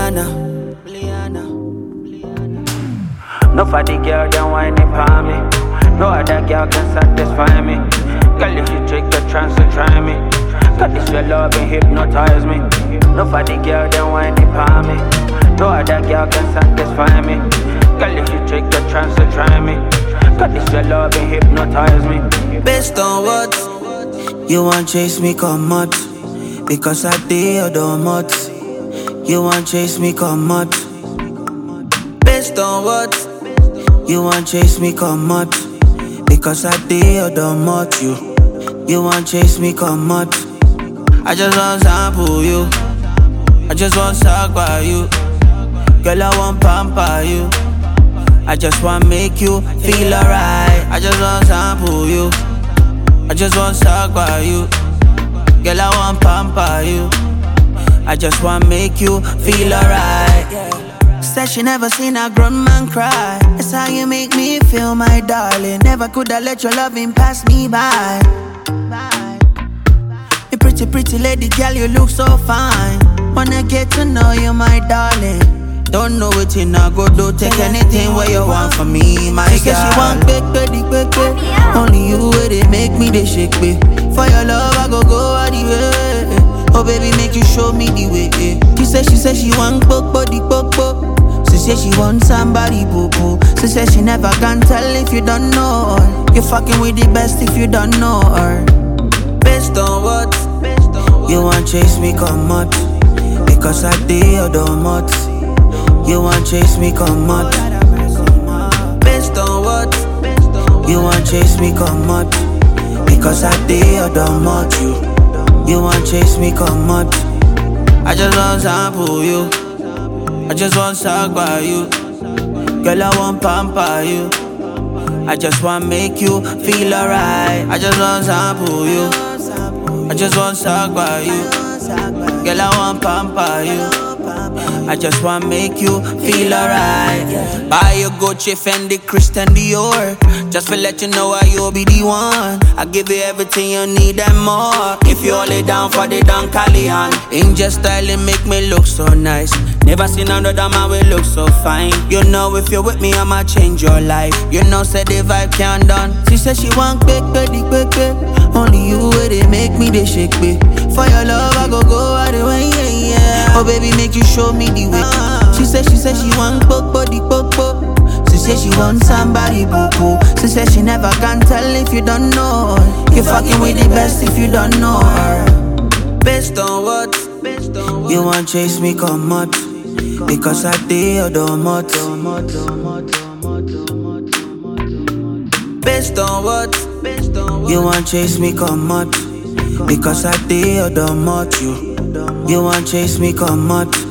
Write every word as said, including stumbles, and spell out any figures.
Liana. No for the girl, then whining for me. No other girl can satisfy me. Girl, if you take the chance to try me, got this your love and hypnotize me. No for the girl, then whining for me. No other girl can satisfy me. Girl, if you take the chance to try me, got this your love and hypnotize me. Based on what? You want chase me, come out. Because I did your mouth. You want chase me, come out. Based on what? You want chase me, come out. Because I did your mouth. You You want chase me, come out. I just want sample you. I just want talk by you. Girl, I want pamper you. I just want make you feel alright. I just want sample you. I just want talk by you. Girl, I want pamper you. I just want make you feel alright. Said she never seen a grown man cry. That's how you make me feel, my darling. Never could I let your loving pass me by. You pretty, pretty lady, girl, you look so fine. Wanna get to know you, my darling. Don't know what you not go do. Take anything where you want from me, my girl. She said she want big, big, big, big. Only you where they make me they shake, babe. For your love, I go go all the way. Oh baby, make you show me the way. She said she said she want bok body bok bok. She said she want somebody boo boo. She said she never can tell if you don't know her. You fucking with the best if you don't know her. Based on what? You want chase me, come out. Because I did your mouth. You want chase me, come out. Based on what? You want chase me, come out. Because I did your mouth. You You want chase me, come out. I just want sample you. I just want talk by you. Girl, I want pamper you. I just want make you feel alright. I just want sample you. I just want talk by you. Girl, I want pamper you. I just want make you feel alright. Buy your Gucci, Fendi, Christian Dior. Just to let you know I you'll be the one. I give you everything you need and more. If you hold it down for the Don Calihan. Angel styling make me look so nice. Never seen another man will look so fine. You know if you're with me I'ma change your life. You know say the vibe can't done. She said she want quick, quick, quick, quick. Only you where they make me they shake, babe. For your love I go go all the way, yeah, yeah. Oh baby, make you show me the way. She said she said she want bok body bok bok. She said she want somebody boo boo. She said she never can tell if you don't know her. You fucking with the best if you don't know her. Based on what? You want chase me, come out. Because I did your mouth. Based on what? You want chase me, come out. Because I did your mouth. You You want chase me, come out.